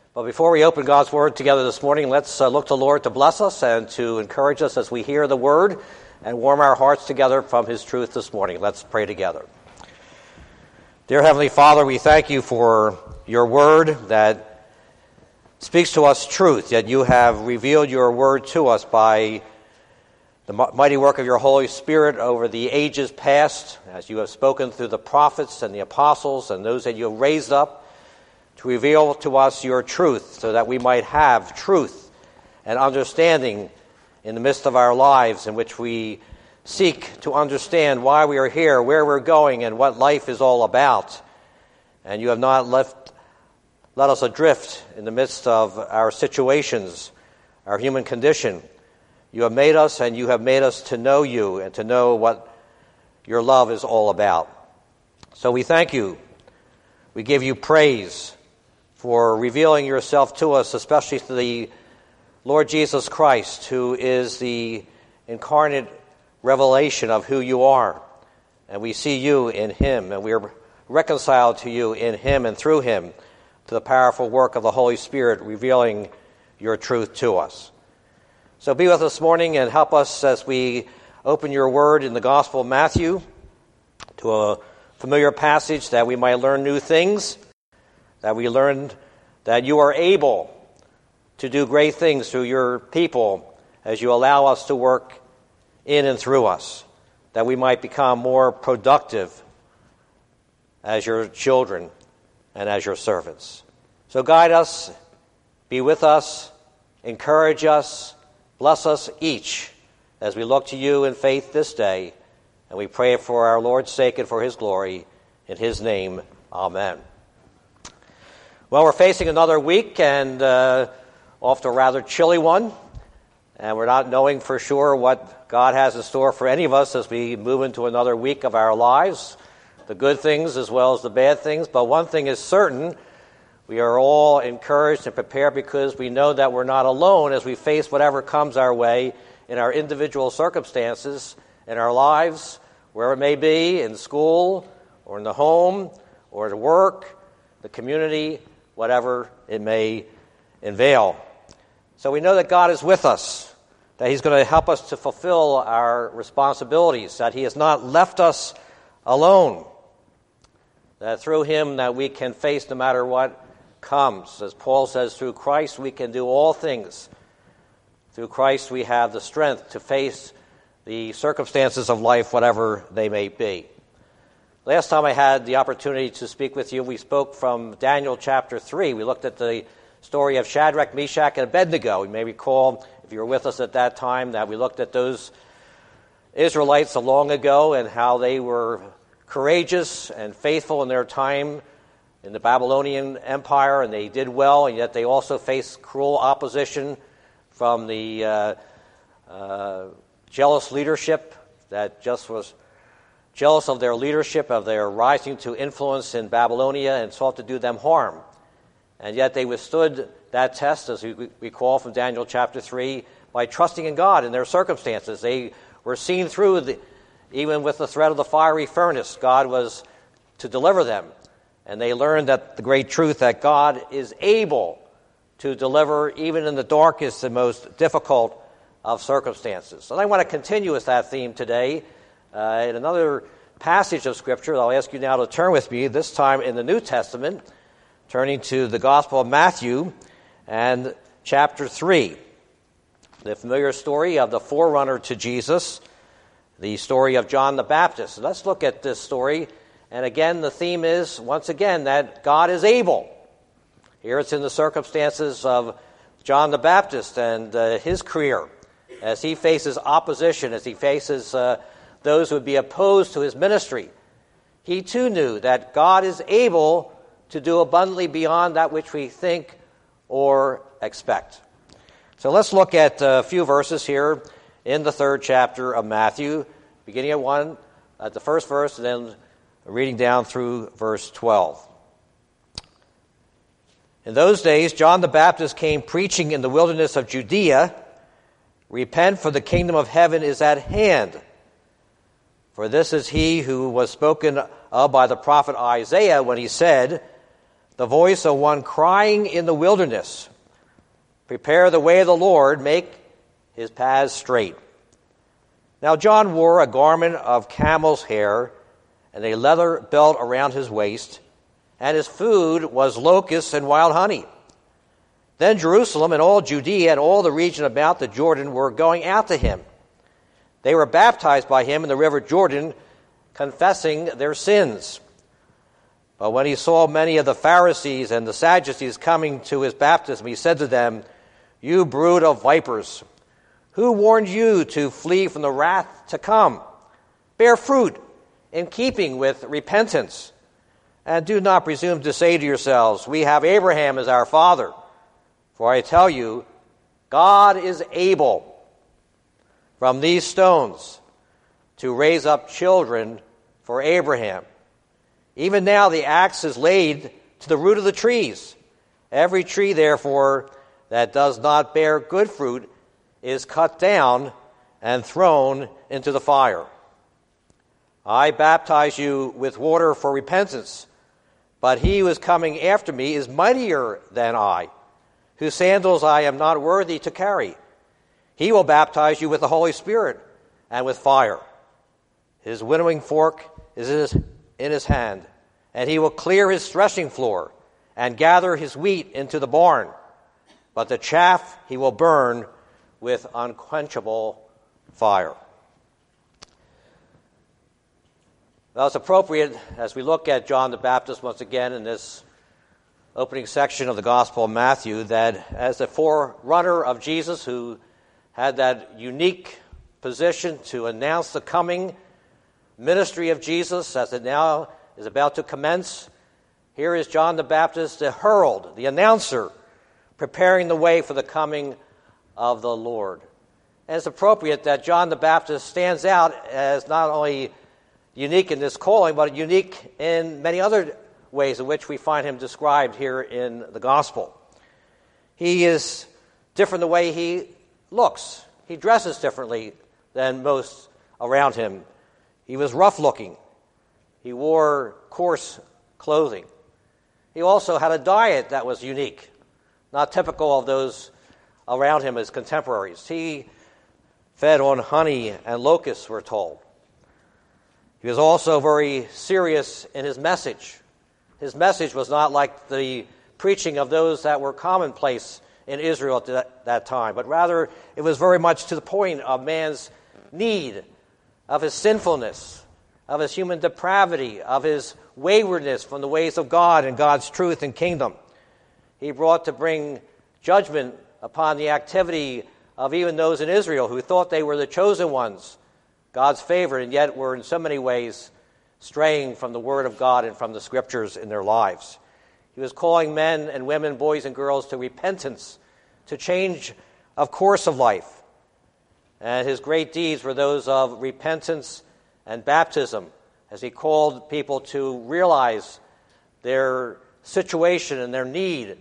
But before we open God's Word together this morning, let's look to the Lord to bless us and to encourage us as we hear the Word and warm our hearts together from His truth this morning. Let's pray together. Dear Heavenly Father, we thank you for your Word that speaks to us truth, yet you have revealed your Word to us by the mighty work of your Holy Spirit over the ages past, as you have spoken through the prophets and the apostles and those that you have raised up, to reveal to us your truth so that we might have truth and understanding in the midst of our lives in which we seek to understand why we are here, where we're going, and what life is all about. And you have not let us adrift in the midst of our situations, our human condition. You have made us, and you have made us to know you and to know what your love is all about. So we thank you. We give you praise for revealing yourself to us, especially through the Lord Jesus Christ, who is the incarnate revelation of who you are. And we see you in him, and we are reconciled to you in him and through him to the powerful work of the Holy Spirit revealing your truth to us. So be with us this morning and help us as we open your word in the Gospel of Matthew to a familiar passage that we might learn new things, that we learned that you are able to do great things through your people as you allow us to work in and through us, that we might become more productive as your children and as your servants. So guide us, be with us, encourage us, bless us each as we look to you in faith this day, and we pray for our Lord's sake and for his glory. In his name, amen. Well, we're facing another week, and off to a rather chilly one, and we're not knowing for sure what God has in store for any of us as we move into another week of our lives, the good things as well as the bad things. But one thing is certain, we are all encouraged and prepared because we know that we're not alone as we face whatever comes our way in our individual circumstances, in our lives, wherever it may be, in school or in the home or at work, the community, whatever it may unveil. So we know that God is with us, that he's going to help us to fulfill our responsibilities, that he has not left us alone, that through him that we can face no matter what comes. As Paul says, through Christ we can do all things. Through Christ we have the strength to face the circumstances of life, whatever they may be. Last time I had the opportunity to speak with you, we spoke from Daniel chapter 3. We looked at the story of Shadrach, Meshach, and Abednego. You may recall, if you were with us at that time, that we looked at those Israelites a long ago and how they were courageous and faithful in their time in the Babylonian Empire, and they did well, and yet they also faced cruel opposition from the jealous leadership that just was jealous of their leadership, of their rising to influence in Babylonia, and sought to do them harm. And yet they withstood that test, as we recall from Daniel chapter 3, by trusting in God in their circumstances. They were seen through, even with the threat of the fiery furnace, God was to deliver them. And they learned that the great truth that God is able to deliver even in the darkest and most difficult of circumstances. And I want to continue with that theme today. In another passage of Scripture, I'll ask you now to turn with me, this time in the New Testament, turning to the Gospel of Matthew and chapter 3. The familiar story of the forerunner to Jesus, the story of John the Baptist. So let's look at this story. And again, the theme is, once again, that God is able. Here it's in the circumstances of John the Baptist and his career, as he faces opposition, as he faces those who would be opposed to his ministry. He too knew that God is able to do abundantly beyond that which we think or expect. So let's look at a few verses here in the 3rd chapter of Matthew, beginning at the first verse, and then reading down through verse 12. In those days, John the Baptist came preaching in the wilderness of Judea, "Repent, for the kingdom of heaven is at hand. For this is he who was spoken of by the prophet Isaiah when he said, the voice of one crying in the wilderness, prepare the way of the Lord, make his paths straight. Now John wore a garment of camel's hair and a leather belt around his waist, and his food was locusts and wild honey. Then Jerusalem and all Judea and all the region about the Jordan were going out to him. They were baptized by him in the river Jordan, confessing their sins. But when he saw many of the Pharisees and the Sadducees coming to his baptism, he said to them, "You brood of vipers, who warned you to flee from the wrath to come? Bear fruit in keeping with repentance. And do not presume to say to yourselves, 'We have Abraham as our father.' For I tell you, God is able from these stones to raise up children for Abraham. Even now the axe is laid to the root of the trees. Every tree, therefore, that does not bear good fruit is cut down and thrown into the fire. I baptize you with water for repentance, but he who is coming after me is mightier than I, whose sandals I am not worthy to carry. He will baptize you with the Holy Spirit and with fire. His winnowing fork is in his hand, and he will clear his threshing floor and gather his wheat into the barn. But the chaff he will burn with unquenchable fire." Now it's appropriate, as we look at John the Baptist once again in this opening section of the Gospel of Matthew, that as the forerunner of Jesus, who had that unique position to announce the coming ministry of Jesus as it now is about to commence, here is John the Baptist, the herald, the announcer, preparing the way for the coming of the Lord. And it's appropriate that John the Baptist stands out as not only unique in this calling, but unique in many other ways in which we find him described here in the Gospel. He is different the way he looks. He dresses differently than most around him. He was rough-looking. He wore coarse clothing. He also had a diet that was unique, not typical of those around him as contemporaries. He fed on honey and locusts, we're told. He was also very serious in his message. His message was not like the preaching of those that were commonplace in Israel at that time, but rather it was very much to the point of man's need, of his sinfulness, of his human depravity, of his waywardness from the ways of God and God's truth and kingdom. He brought to bring judgment upon the activity of even those in Israel who thought they were the chosen ones, God's favorite, and yet were in so many ways straying from the Word of God and from the Scriptures in their lives. He was calling men and women, boys and girls, to repentance, to change of course of life. And his great deeds were those of repentance and baptism, as he called people to realize their situation and their need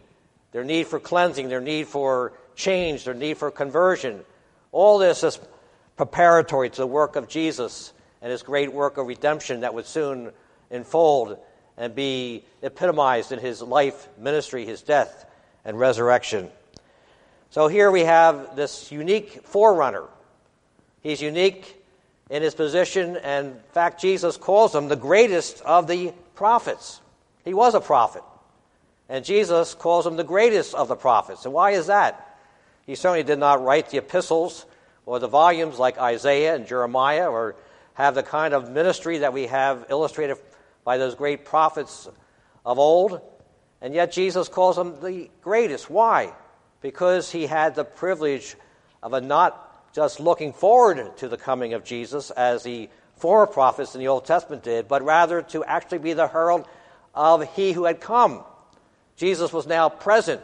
for cleansing, their need for change, their need for conversion. All this is preparatory to the work of Jesus and his great work of redemption that would soon unfold and be epitomized in his life, ministry, his death, and resurrection. So here we have this unique forerunner. He's unique in his position, and in fact, Jesus calls him the greatest of the prophets. He was a prophet, and Jesus calls him the greatest of the prophets. And why is that? He certainly did not write the epistles or the volumes like Isaiah and Jeremiah, or have the kind of ministry that we have illustrated by those great prophets of old. And yet Jesus calls him the greatest. Why? Because he had the privilege of not just looking forward to the coming of Jesus as the former prophets in the Old Testament did, but rather to actually be the herald of he who had come. Jesus was now present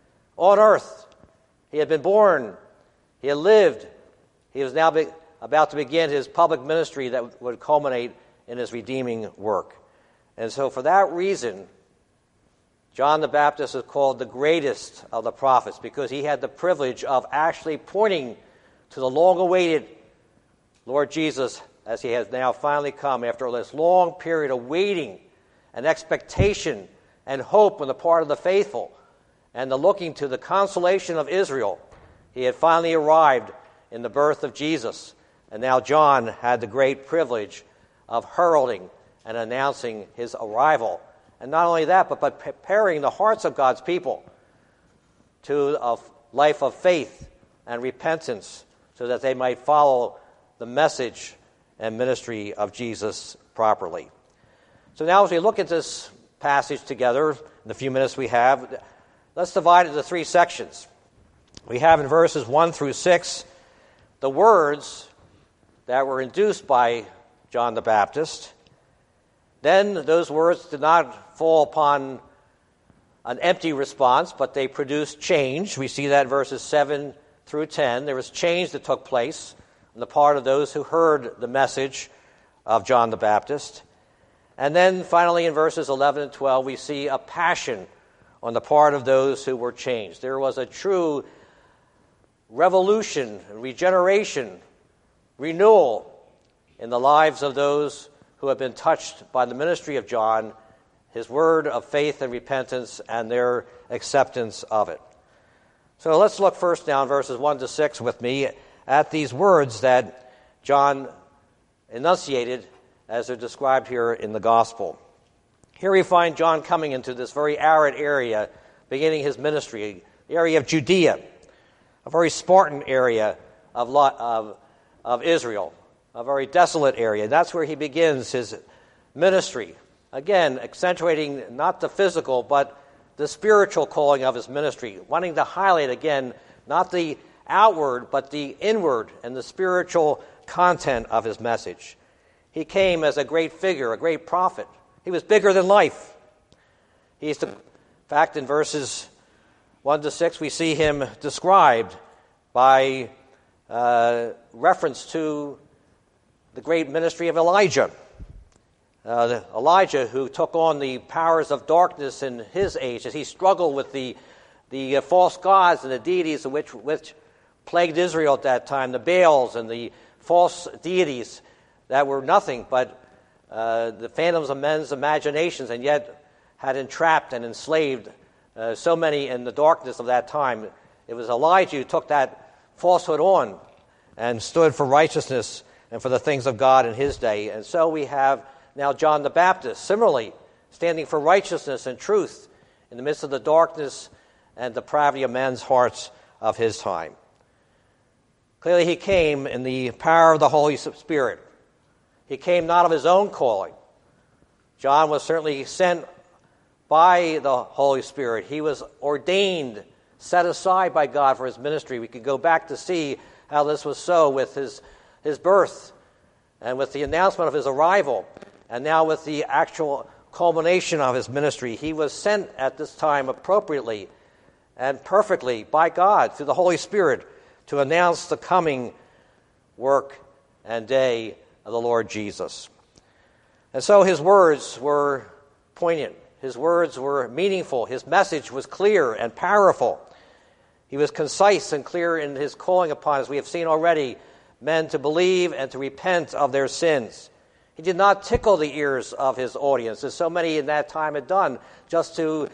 on earth. He had been born. He had lived. He was now about to begin his public ministry that would culminate in his redeeming work. And so for that reason, John the Baptist is called the greatest of the prophets, because he had the privilege of actually pointing to the long-awaited Lord Jesus as he has now finally come after this long period of waiting and expectation and hope on the part of the faithful, and the looking to the consolation of Israel, he had finally arrived in the birth of Jesus. And now John had the great privilege of heralding and announcing his arrival. And not only that, but preparing the hearts of God's people to a life of faith and repentance so that they might follow the message and ministry of Jesus properly. So now as we look at this passage together, in the few minutes we have, let's divide it into three sections. We have in verses 1 through 6 the words that were induced by John the Baptist. Then those words did not fall upon an empty response, but they produced change. We see that in verses 7 through 10. There was change that took place on the part of those who heard the message of John the Baptist. And then finally in verses 11 and 12, we see a passion on the part of those who were changed. There was a true revolution, regeneration, renewal in the lives of those who have been touched by the ministry of John, his word of faith and repentance, and their acceptance of it. So let's look first now in verses 1 to 6 with me at these words that John enunciated as they're described here in the gospel. Here we find John coming into this very arid area, beginning his ministry, the area of Judea, a very Spartan area of Israel, a very desolate area. That's where he begins his ministry. Again, accentuating not the physical, but the spiritual calling of his ministry, wanting to highlight again not the outward, but the inward and the spiritual content of his message. He came as a great figure, a great prophet. He was bigger than life. In fact, in verses 1 to 6, we see him described by reference to the great ministry of Elijah. Elijah, who took on the powers of darkness in his age as he struggled with the false gods and the deities which plagued Israel at that time, the Baals and the false deities that were nothing but the phantoms of men's imaginations, and yet had entrapped and enslaved so many in the darkness of that time. It was Elijah who took that falsehood on and stood for righteousness and for the things of God in his day. And so we have now John the Baptist, similarly, standing for righteousness and truth in the midst of the darkness and depravity of men's hearts of his time. Clearly, he came in the power of the Holy Spirit. He came not of his own calling. John was certainly sent by the Holy Spirit. He was ordained, set aside by God for his ministry. We could go back to see how this was so with his birth and with the announcement of his arrival, and now with the actual culmination of his ministry. He was sent at this time appropriately and perfectly by God through the Holy Spirit to announce the coming work and day of the Lord Jesus. And so his words were poignant. His words were meaningful. His message was clear and powerful. He was concise and clear in his calling upon, as we have seen already, men to believe and to repent of their sins. He did not tickle the ears of his audience, as so many in that time had done, just to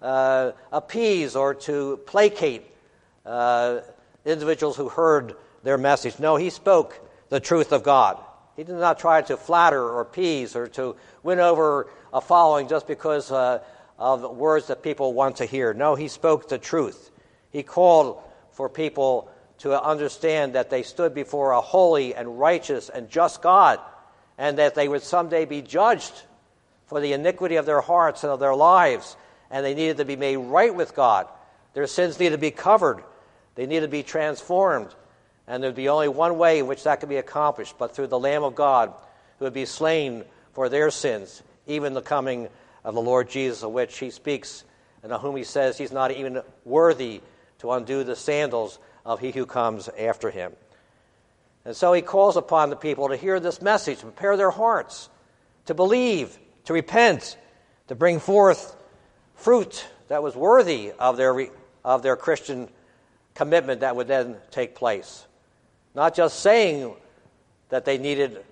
appease or to placate individuals who heard their message. No, he spoke the truth of God. He did not try to flatter or appease or to win over a following just because of words that people want to hear. No, he spoke the truth. He called for people to understand that they stood before a holy and righteous and just God, and that they would someday be judged for the iniquity of their hearts and of their lives, and they needed to be made right with God. Their sins needed to be covered. They needed to be transformed. And there would be only one way in which that could be accomplished, but through the Lamb of God who would be slain for their sins, even the coming of the Lord Jesus, of which he speaks, and of whom he says he's not even worthy to undo the sandals of he who comes after him. And so he calls upon the people to hear this message, to prepare their hearts, to believe, to repent, to bring forth fruit that was worthy of their Christian commitment that would then take place. Not just saying that they needed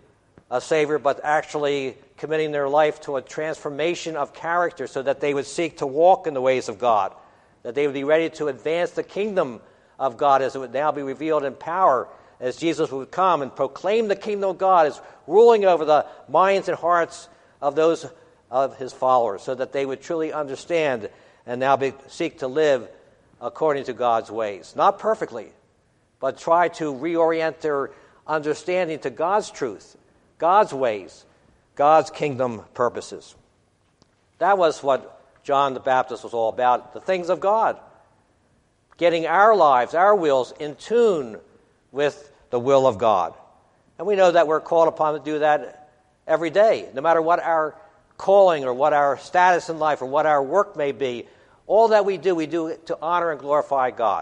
a Savior, but actually committing their life to a transformation of character so that they would seek to walk in the ways of God, that they would be ready to advance the kingdom of God as it would now be revealed in power as Jesus would come and proclaim the kingdom of God as ruling over the minds and hearts of those of his followers, so that they would truly understand and now seek to live according to God's ways. Not perfectly, but try to reorient their understanding to God's truth, God's ways, God's kingdom purposes. That was what John the Baptist was all about, the things of God. Getting our lives, our wills in tune with the will of God. And we know that we're called upon to do that every day, no matter what our calling or what our status in life or what our work may be. All that we do to honor and glorify God.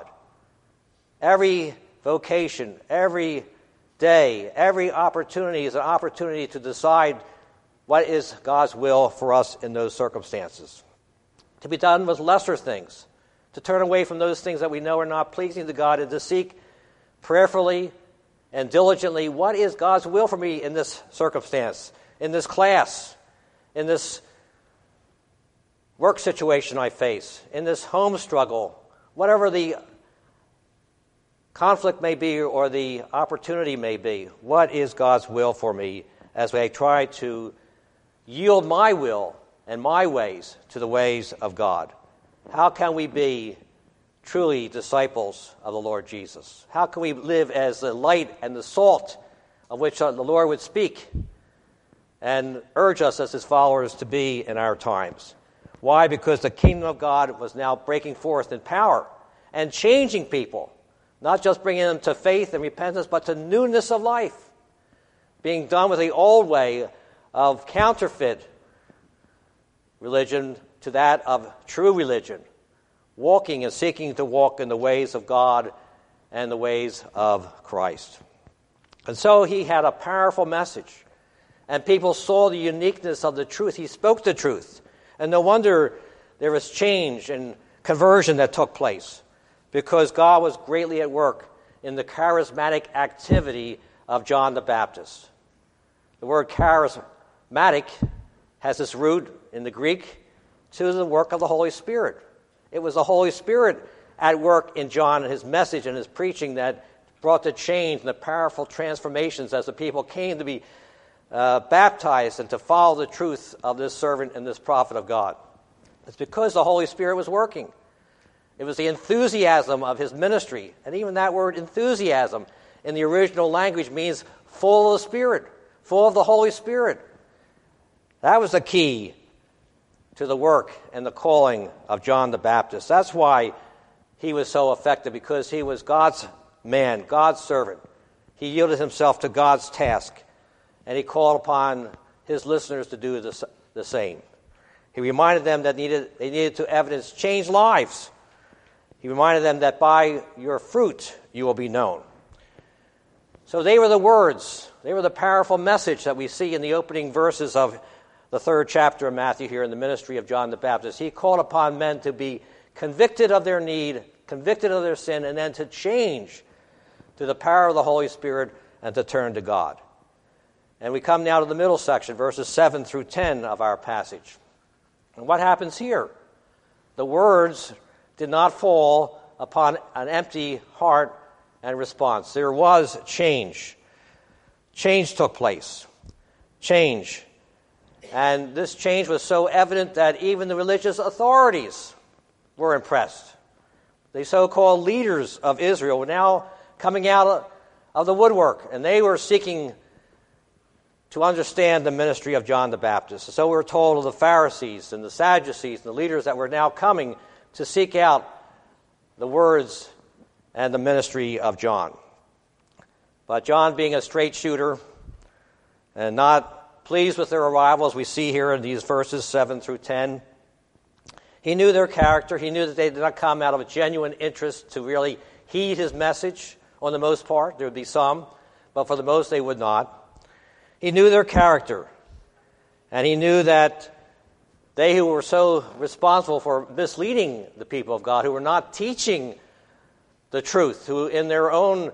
Every vocation, every day, every opportunity is an opportunity to decide what is God's will for us in those circumstances. To be done with lesser things, to turn away from those things that we know are not pleasing to God, and to seek prayerfully and diligently, what is God's will for me in this circumstance, in this class, in this work situation I face, in this home struggle, whatever the conflict may be or the opportunity may be. What is God's will for me as I try to yield my will and my ways to the ways of God? How can we be truly disciples of the Lord Jesus? How can we live as the light and the salt of which the Lord would speak and urge us as his followers to be in our times? Why? Because the kingdom of God was now breaking forth in power and changing people, not just bringing them to faith and repentance, but to newness of life, being done with the old way of counterfeit religion to that of true religion, walking and seeking to walk in the ways of God and the ways of Christ. And so he had a powerful message, and people saw the uniqueness of the truth. He spoke the truth, and no wonder there was change and conversion that took place, because God was greatly at work in the charismatic activity of John the Baptist. The word charismatic has its root in the Greek to the work of the Holy Spirit. It was the Holy Spirit at work in John and his message and his preaching that brought the change and the powerful transformations as the people came to be baptized and to follow the truth of this servant and this prophet of God. It's because the Holy Spirit was working. It was the enthusiasm of his ministry. And even that word enthusiasm in the original language means full of the Spirit, full of the Holy Spirit. That was the key to the work and the calling of John the Baptist. That's why he was so effective, because he was God's man, God's servant. He yielded himself to God's task, and he called upon his listeners to do the same. He reminded them that they needed to evidence changed lives. He reminded them that by your fruit you will be known. So they were the words, they were the powerful message that we see in the opening verses of the 3rd chapter of Matthew here in the ministry of John the Baptist. He called upon men to be convicted of their need, convicted of their sin, and then to change to the power of the Holy Spirit and to turn to God. And we come now to the middle section, verses 7 through 10 of our passage. And what happens here? The words did not fall upon an empty heart and response. There was change. Change took place. Change. And this change was so evident that even the religious authorities were impressed. The so-called leaders of Israel were now coming out of the woodwork, and they were seeking to understand the ministry of John the Baptist. So we're told of the Pharisees and the Sadducees and the leaders that were now coming to seek out the words and the ministry of John. But John, being a straight shooter and not pleased with their arrival, as we see here in these verses 7 through 10, he knew their character. He knew that they did not come out of a genuine interest to really heed his message on the most part. There would be some, but for the most they would not. He knew their character, and he knew that they who were so responsible for misleading the people of God, who were not teaching the truth, who in their own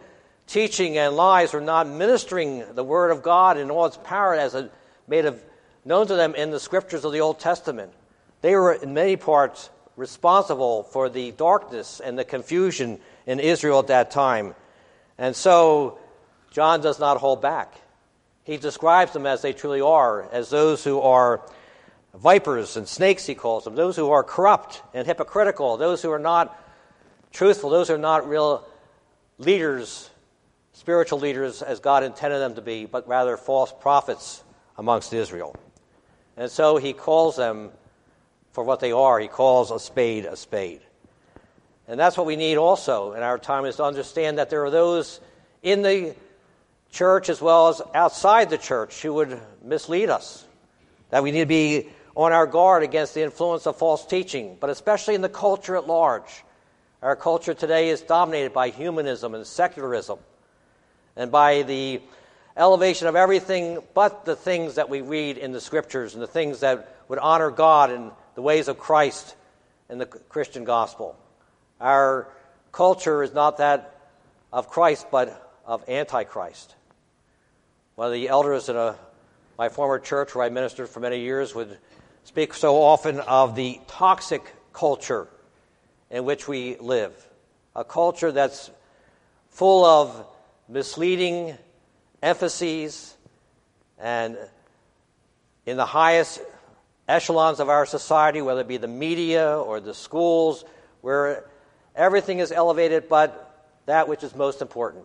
teaching and lives were not ministering the Word of God in all its power as it made it known to them in the Scriptures of the Old Testament. They were in many parts responsible for the darkness and the confusion in Israel at that time. And so John does not hold back. He describes them as they truly are, as those who are vipers and snakes, he calls them, those who are corrupt and hypocritical, those who are not truthful, those who are not real leaders, spiritual leaders as God intended them to be, but rather false prophets amongst Israel. And so he calls them for what they are. He calls a spade a spade. And that's what we need also in our time, is to understand that there are those in the church as well as outside the church who would mislead us, that we need to be on our guard against the influence of false teaching, but especially in the culture at large. Our culture today is dominated by humanism and secularism, and by the elevation of everything but the things that we read in the Scriptures and the things that would honor God and the ways of Christ and the Christian gospel. Our culture is not that of Christ, but of Antichrist. One of the elders in my former church where I ministered for many years would speak so often of the toxic culture in which we live, a culture that's full of misleading emphases, and in the highest echelons of our society, whether it be the media or the schools, where everything is elevated but that which is most important,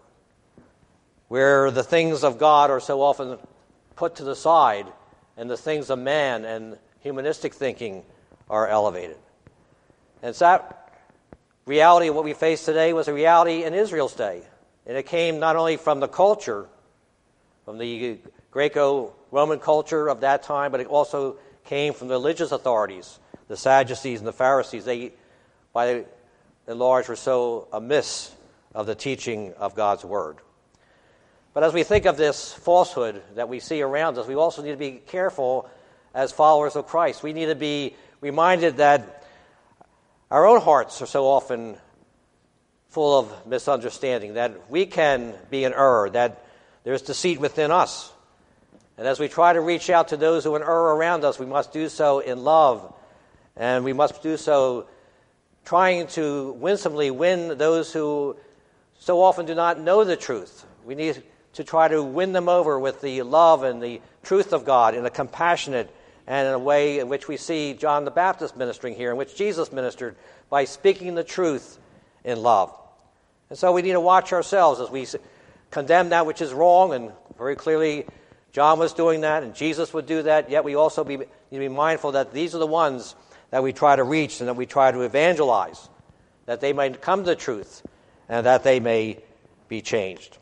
where the things of God are so often put to the side and the things of man and humanistic thinking are elevated. And so that reality of what we face today was a reality in Israel's day. And it came not only from the culture, from the Greco-Roman culture of that time, but it also came from the religious authorities, the Sadducees and the Pharisees. They, by and large, were so amiss of the teaching of God's Word. But as we think of this falsehood that we see around us, we also need to be careful as followers of Christ. We need to be reminded that our own hearts are so often full of misunderstanding, that we can be in error, that there's deceit within us. And as we try to reach out to those who are in error around us, we must do so in love, and we must do so trying to winsomely win those who so often do not know the truth. We need to try to win them over with the love and the truth of God in a compassionate and in a way in which we see John the Baptist ministering here, in which Jesus ministered by speaking the truth in love. And so we need to watch ourselves as we condemn that which is wrong, and very clearly John was doing that and Jesus would do that, yet we also need to be mindful that these are the ones that we try to reach and that we try to evangelize, that they may come to the truth and that they may be changed.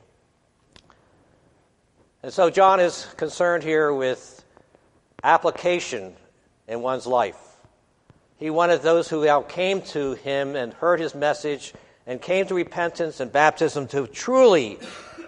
And so John is concerned here with application in one's life. He wanted those who now came to him and heard his message and came to repentance and baptism to truly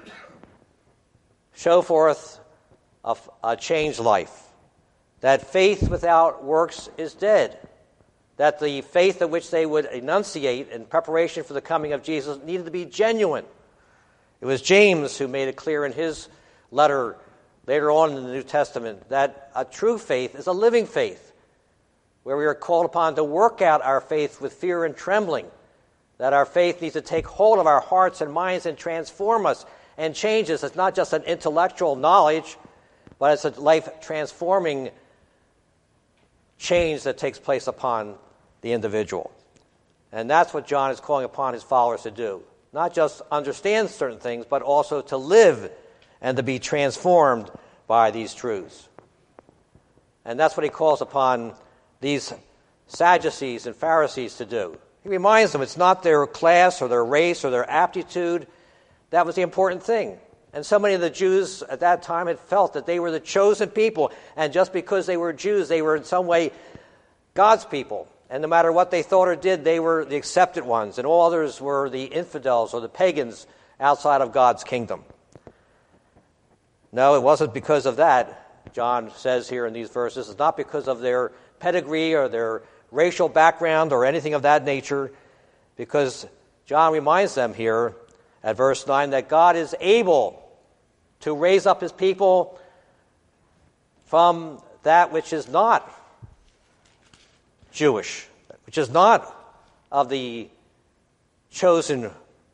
show forth a changed life. That faith without works is dead. That the faith of which they would enunciate in preparation for the coming of Jesus needed to be genuine. It was James who made it clear in his letter later on in the New Testament that a true faith is a living faith, where we are called upon to work out our faith with fear and trembling, that our faith needs to take hold of our hearts and minds and transform us and change us. It's not just an intellectual knowledge, but it's a life-transforming change that takes place upon the individual. And that's what John is calling upon his followers to do. Not just understand certain things, but also to live and to be transformed by these truths. And that's what he calls upon these Sadducees and Pharisees to do. He reminds them it's not their class or their race or their aptitude that was the important thing. And so many of the Jews at that time had felt that they were the chosen people, and just because they were Jews, they were in some way God's people. And no matter what they thought or did, they were the accepted ones, and all others were the infidels or the pagans outside of God's kingdom. No, it wasn't because of that, John says here in these verses. It's not because of their pedigree or their racial background or anything of that nature, because John reminds them here, at verse 9 that God is able to raise up his people from that which is not Jewish, which is not of the chosen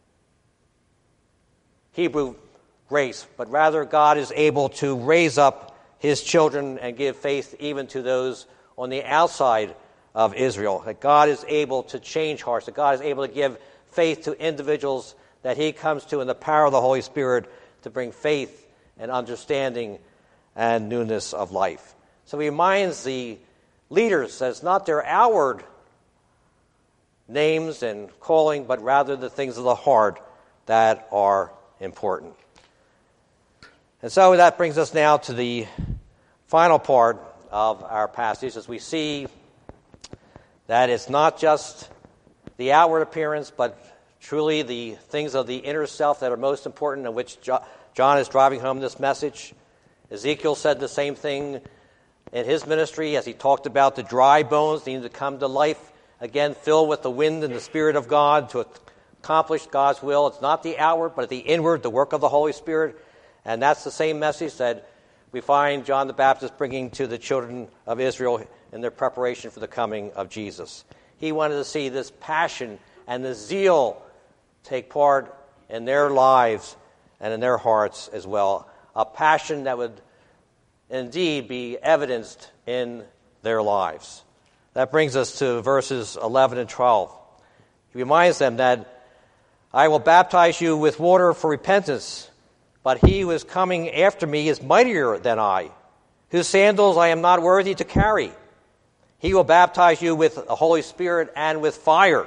Hebrew race, but rather God is able to raise up his children and give faith even to those on the outside of Israel. That God is able to change hearts, that God is able to give faith to individuals that he comes to in the power of the Holy Spirit to bring faith and understanding and newness of life. So he reminds the leaders that it's not their outward names and calling, but rather the things of the heart that are important. And so that brings us now to the final part of our passage, as we see that it's not just the outward appearance, but truly the things of the inner self that are most important, in which John is driving home this message. Ezekiel said the same thing in his ministry as he talked about the dry bones needing to come to life, again filled with the wind and the Spirit of God to accomplish God's will. It's not the outward, but the inward, the work of the Holy Spirit. And that's the same message that we find John the Baptist bringing to the children of Israel in their preparation for the coming of Jesus. He wanted to see this passion and the zeal take part in their lives and in their hearts as well. A passion that would indeed be evidenced in their lives. That brings us to verses 11 and 12. He reminds them that I will baptize you with water for repentance, but he who is coming after me is mightier than I, whose sandals I am not worthy to carry. He will baptize you with the Holy Spirit and with fire.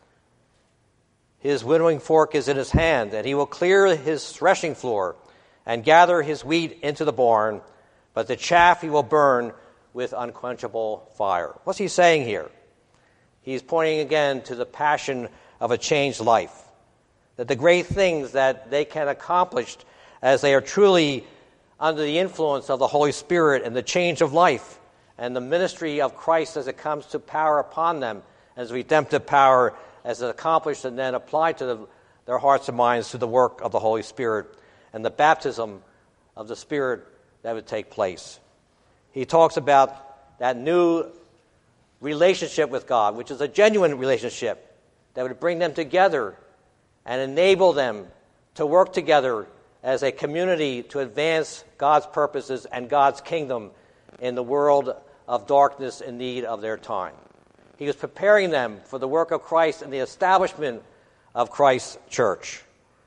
His winnowing fork is in his hand, and he will clear his threshing floor and gather his wheat into the barn, but the chaff he will burn with unquenchable fire. What's he saying here? He's pointing again to the passion of a changed life, that the great things that they can accomplish as they are truly under the influence of the Holy Spirit and the change of life and the ministry of Christ as it comes to power upon them, as redemptive power as it accomplished and then applied to their hearts and minds through the work of the Holy Spirit and the baptism of the Spirit that would take place. He talks about that new relationship with God, which is a genuine relationship that would bring them together and enable them to work together as a community to advance God's purposes and God's kingdom in the world of darkness in need of their time. He was preparing them for the work of Christ and the establishment of Christ's church.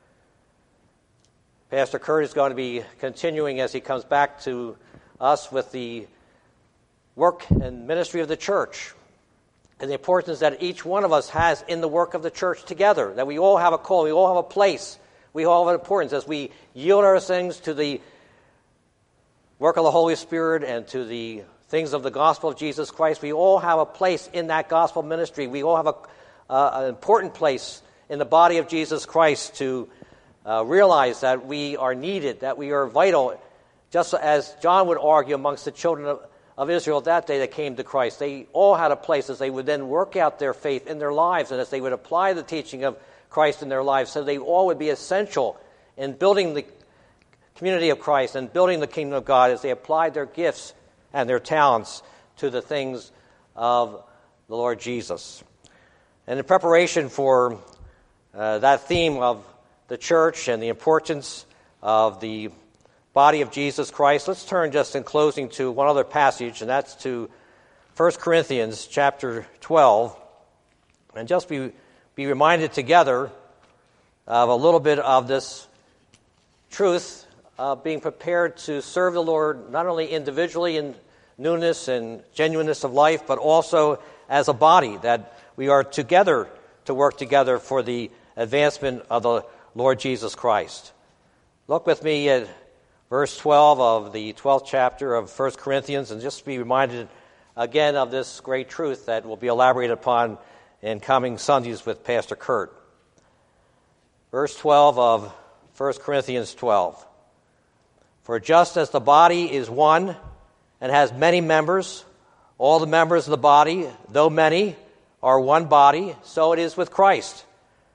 Pastor Kurt is going to be continuing as he comes back to us with the work and ministry of the church and the importance that each one of us has in the work of the church together, that we all have a call, we all have a place, we all have an importance as we yield our things to the work of the Holy Spirit and to the things of the gospel of Jesus Christ. We all have a place in that gospel ministry. We all have an important place in the body of Jesus Christ to realize that we are needed, that we are vital, just as John would argue amongst the children of Israel that day that came to Christ. They all had a place as they would then work out their faith in their lives and as they would apply the teaching of Christ in their lives. So they all would be essential in building the community of Christ and building the kingdom of God as they applied their gifts and their talents to the things of the Lord Jesus. And in preparation for that theme of the church and the importance of the body of Jesus Christ, let's turn just in closing to one other passage, and that's to 1 Corinthians chapter 12, and just be reminded together of a little bit of this truth of being prepared to serve the Lord not only individually in newness and genuineness of life, but also as a body, that we are together to work together for the advancement of the Lord Jesus Christ. Look with me at verse 12 of the 12th chapter of 1 Corinthians, and just be reminded again of this great truth that will be elaborated upon in coming Sundays with Pastor Kurt. Verse 12 of 1 Corinthians 12. For just as the body is one and has many members, all the members of the body, though many, are one body, so it is with Christ.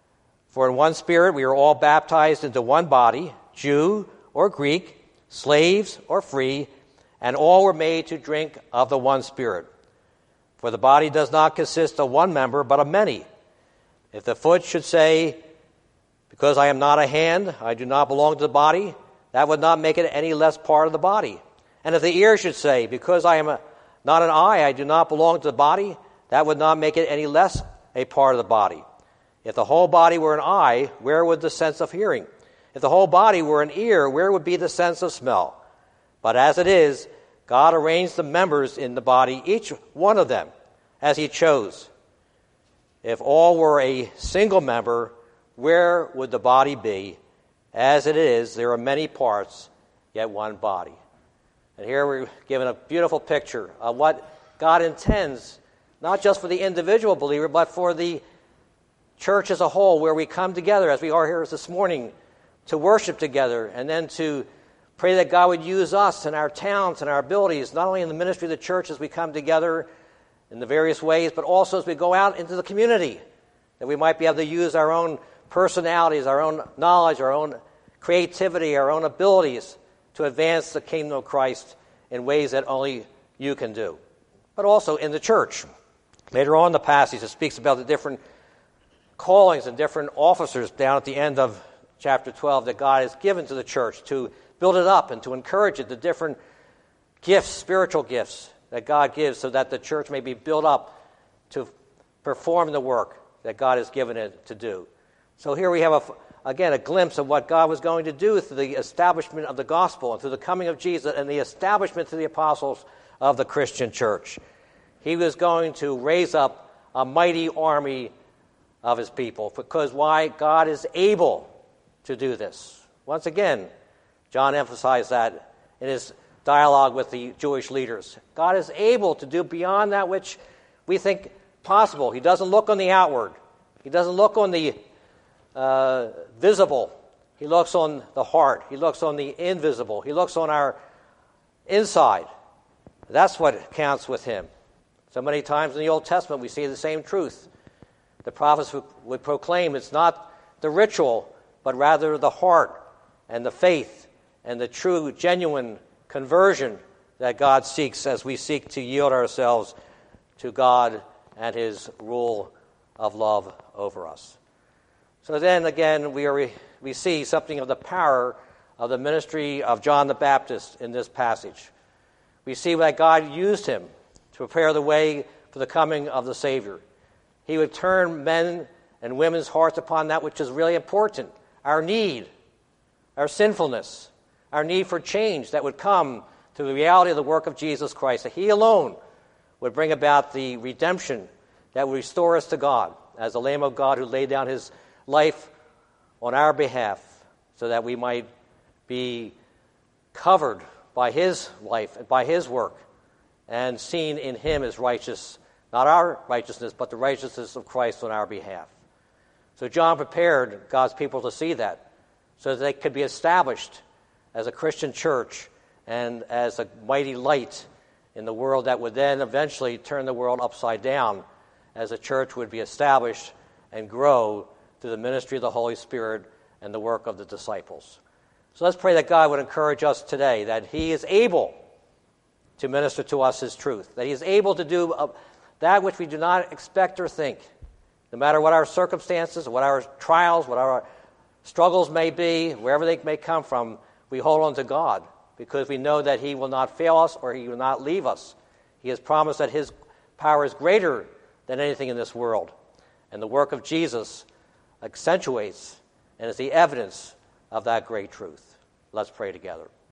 For in one Spirit we are all baptized into one body, Jew or Greek, slaves or free, and all were made to drink of the one Spirit. For the body does not consist of one member, but of many. If the foot should say, because I am not a hand, I do not belong to the body, that would not make it any less part of the body. And if the ear should say, because I am not an eye, I do not belong to the body, that would not make it any less a part of the body. If the whole body were an eye, where would the sense of hearing? If the whole body were an ear, where would be the sense of smell? But as it is, God arranged the members in the body, each one of them, as he chose. If all were a single member, where would the body be? As it is, there are many parts, yet one body. And here we're given a beautiful picture of what God intends, not just for the individual believer, but for the church as a whole, where we come together, as we are here this morning, to worship together, and then to pray that God would use us and our talents and our abilities, not only in the ministry of the church as we come together in the various ways, but also as we go out into the community, that we might be able to use our own personalities, our own knowledge, our own creativity, our own abilities to advance the kingdom of Christ in ways that only you can do. But also in the church. Later on in the passage, it speaks about the different callings and different officers down at the end of chapter 12 that God has given to the church to build it up and to encourage it, the different gifts, spiritual gifts that God gives so that the church may be built up to perform the work that God has given it to do. So here we have, again, a glimpse of what God was going to do through the establishment of the gospel and through the coming of Jesus and the establishment to the apostles of the Christian church. He was going to raise up a mighty army of his people. Because why? God is able to do this. Once again, John emphasized that in his dialogue with the Jewish leaders. God is able to do beyond that which we think possible. He doesn't look on the outward. He doesn't look on the visible. He looks on the heart. He looks on the invisible. He looks on our inside. That's what counts with him. So many times in the Old Testament we see the same truth. The prophets would proclaim it's not the ritual, but rather the heart and the faith and the true, genuine conversion that God seeks as we seek to yield ourselves to God and his rule of love over us. So then again, we see something of the power of the ministry of John the Baptist in this passage. We see that God used him to prepare the way for the coming of the Savior. He would turn men and women's hearts upon that which is really important, our need, our sinfulness, our need for change that would come through the reality of the work of Jesus Christ, that he alone would bring about the redemption that would restore us to God as the Lamb of God who laid down his life on our behalf so that we might be covered by his life and by his work and seen in him as righteous, not our righteousness, but the righteousness of Christ on our behalf. So John prepared God's people to see that so that they could be established as a Christian church and as a mighty light in the world that would then eventually turn the world upside down as a church would be established and grow through the ministry of the Holy Spirit and the work of the disciples. So let's pray that God would encourage us today, that he is able to minister to us his truth, that he is able to do that which we do not expect or think. No matter what our circumstances, what our trials, what our struggles may be, wherever they may come from, we hold on to God because we know that he will not fail us or he will not leave us. He has promised that his power is greater than anything in this world. And the work of Jesus accentuates and is the evidence of that great truth. Let's pray together.